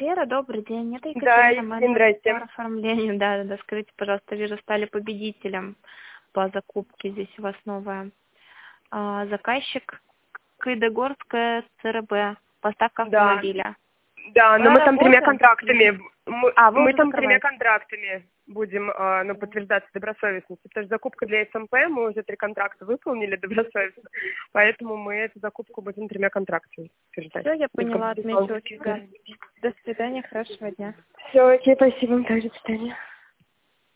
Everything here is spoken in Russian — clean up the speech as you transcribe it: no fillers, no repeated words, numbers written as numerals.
Вера, добрый день. Это Да, Екатерина, Екатерина, здрасте. по оформлению. Да. Скажите, пожалуйста, вижу, стали победителем по закупке. Здесь у вас новая. Заказчик Кайдагорская ЦРБ. Поставка Да, автомобиля. да, но Мы мы там тремя работаем? контрактами, Вы мы уже там тремя закрываете? контрактами будем подтверждаться добросовестности. Потому что закупка для СМП, мы уже 3 контракта выполнили добросовестно, поэтому мы эту закупку будем 3 контрактами подтверждать. Все, я поняла, отметила себя. До свидания, хорошего дня. Все, окей, спасибо, также, до свидания.